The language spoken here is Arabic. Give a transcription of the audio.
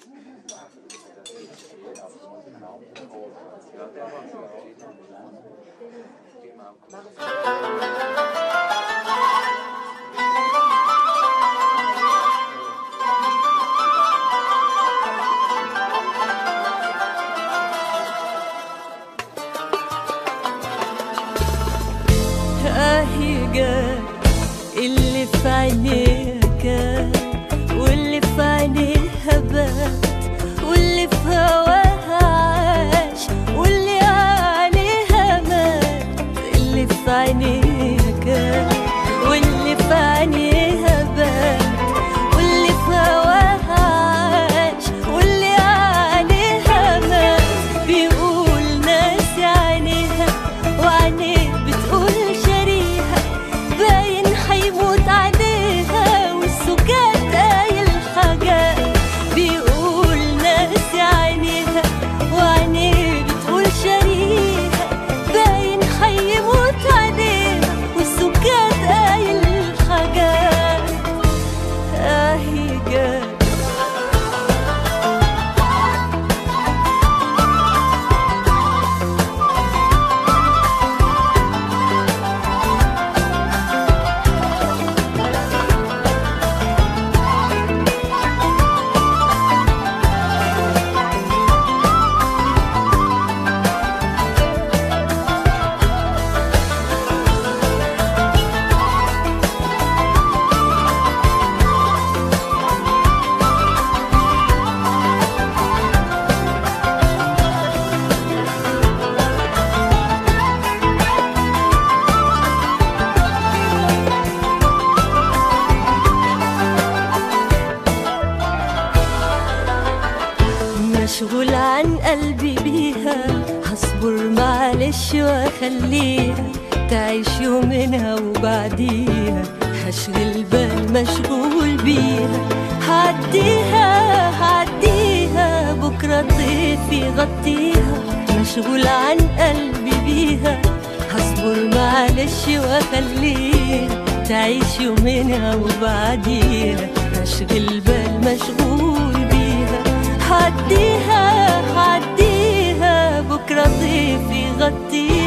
اللي في عينيها كان واللي في عينيها بات واللي في هواها عاش واللي عليها مات. اللي في عينيها كان واللي في عينيها بات واللي في هواها عاش واللي عليها مات. بيقول ناسي عينيها وعينيه بتقول شريها باين حيموت عليها والسكات قايل حاجات. بيقول ناسي عينيها وعينيه بتقول شريها باين حيموت عليها والسكات قايل حاجات. اهي جات مشغول عن قلبي بيها هصبر معلش واخليها تعيش يومنا وبعديها هشغل بال مشغول بيها. هعديها بكرة ضيفي يغطيها. مشغول عن قلبي بيها هصبر معلش واخليها تعيش يومنا وبعديها هشغل بال مشغول بيها. هعديها بكرة ضيفي يغطيها.